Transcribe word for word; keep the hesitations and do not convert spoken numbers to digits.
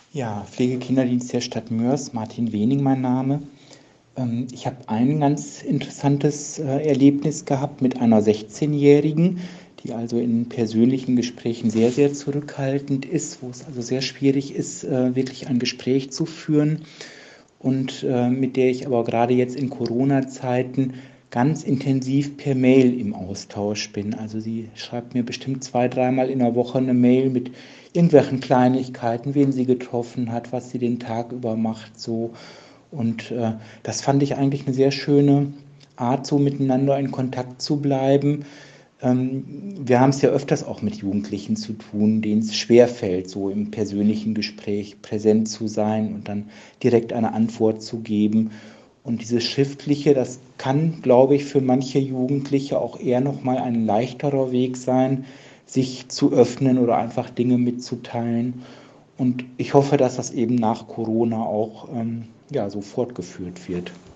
Ja, Pflegekinderdienst der Stadt Moers, Martin Wening mein Name. Ähm, ich habe ein ganz interessantes äh, Erlebnis gehabt mit einer sechzehnjährigen, die also in persönlichen Gesprächen sehr, sehr zurückhaltend ist, wo es also sehr schwierig ist, äh, wirklich ein Gespräch zu führen und äh, mit der ich aber gerade jetzt in Corona-Zeiten ganz intensiv per Mail im Austausch bin. Also sie schreibt mir bestimmt zwei, dreimal in der Woche eine Mail mit irgendwelchen Kleinigkeiten, wen sie getroffen hat, was sie den Tag über macht, so. Und äh, das fand ich eigentlich eine sehr schöne Art, so miteinander in Kontakt zu bleiben. Ähm, wir haben es ja öfters auch mit Jugendlichen zu tun, denen es schwerfällt, so im persönlichen Gespräch präsent zu sein und dann direkt eine Antwort zu geben. Und dieses Schriftliche, das kann, glaube ich, für manche Jugendliche auch eher nochmal ein leichterer Weg sein, sich zu öffnen oder einfach Dinge mitzuteilen. Und ich hoffe, dass das eben nach Corona auch ähm, ja, so fortgeführt wird.